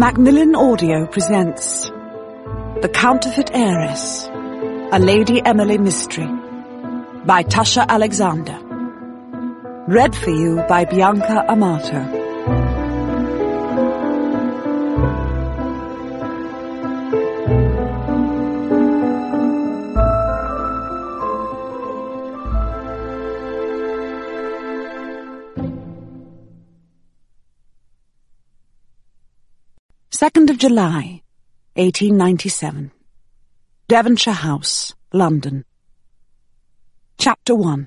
Macmillan Audio presents The Counterfeit Heiress, a Lady Emily Mystery by Tasha Alexander. Read for you by Bianca Amato. 2nd of July, 1897. Devonshire House, London. Chapter 1.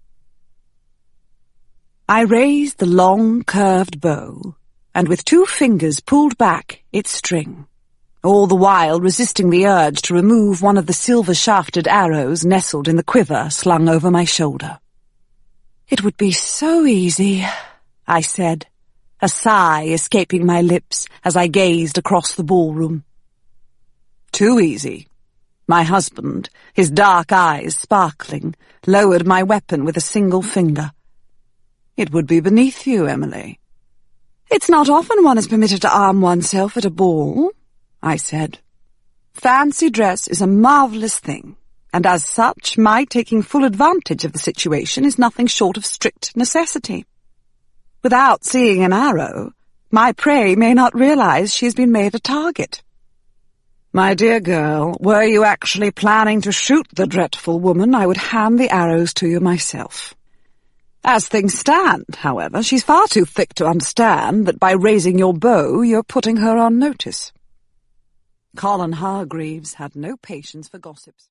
I raised the long, curved bow, and with 2 fingers pulled back its string, all the while resisting the urge to remove one of the silver-shafted arrows nestled in the quiver slung over my shoulder. "It would be so easy," I said, a sigh escaping my lips as I gazed across the ballroom. "Too easy." My husband, his dark eyes sparkling, lowered my weapon with a single finger. "It would be beneath you, Emily." "It's not often one is permitted to arm oneself at a ball," I said. "Fancy dress is a marvellous thing, and as such my taking full advantage of the situation is nothing short of strict necessity. Without seeing an arrow, my prey may not realize she has been made a target." "My dear girl, were you actually planning to shoot the dreadful woman, I would hand the arrows to you myself. As things stand, however, she's far too thick to understand that by raising your bow you're putting her on notice." Colin Hargreaves had no patience for gossips.